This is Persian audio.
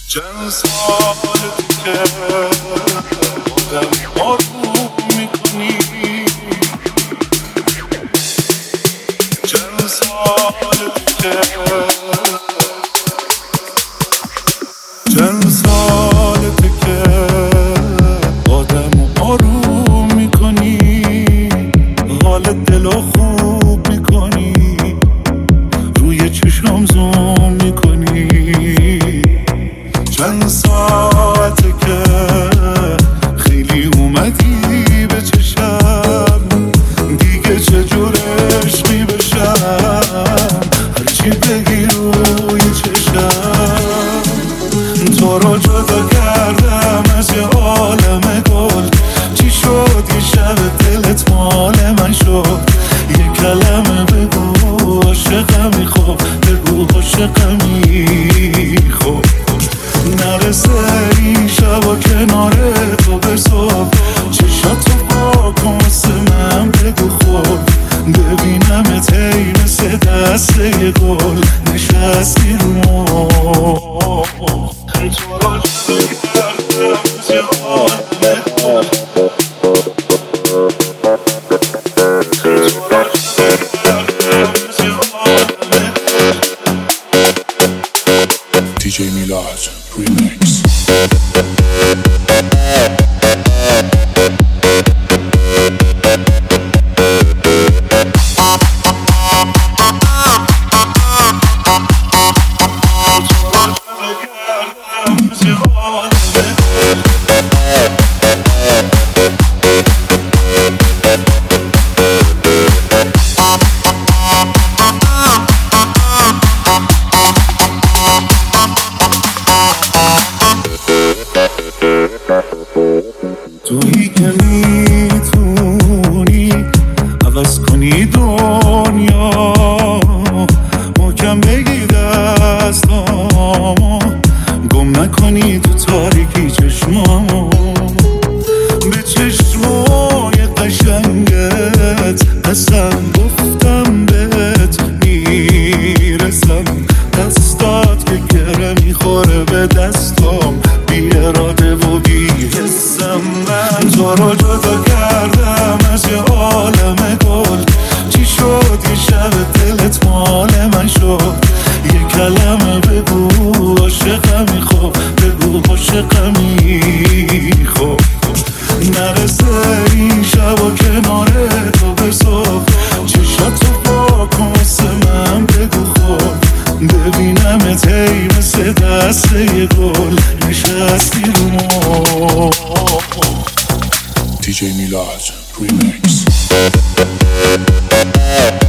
چند ساله که آدم آروم میکنی، چند ساله که چند ساله که آدم آروم میکنی، حال دل خوب میکنی، روی چشم زوم میکنی. چند ساعته که خیلی اومدی به چشم، دیگه چجور عشقی بشم، هرچی بگی روی چشم. تو رو جدا کردم از یه عالم گل، چی شد یه شب دلت مال من شد؟ یه کلمه بگو عاشقمی، خب بگو عاشقمی، خب نرسه این شب و کنار تو به صبح، چشاتو با کن واسه من بگو خب، ببینمت هی مثل دست یه گل نشستی رو ماه. تو را جدا کردم از یه عالم گل، DJ Milad Remix. تویی که میتونی عوض کنی دنیا، محکم بگی دستامو، گم نکنی تو تاریکی چشمامو. به چشمای قشنگت قسم گفتم بهت میرسم، دستات که گره میخوره به دستام، بی اراده و بی حسم. من تو رو جدا کردم از یه عالم گل، چی شد یه شب دلت مال من شد؟ یه کلمه بگو عاشقمی، خب بگو عاشقمی، خب نرسه این شب و کنار تو به صبح، چشاتو با کن واسه من بگو خب، ببینمت هی مثل دست یه گل نشستی رو ماه. DJ Milad Remix.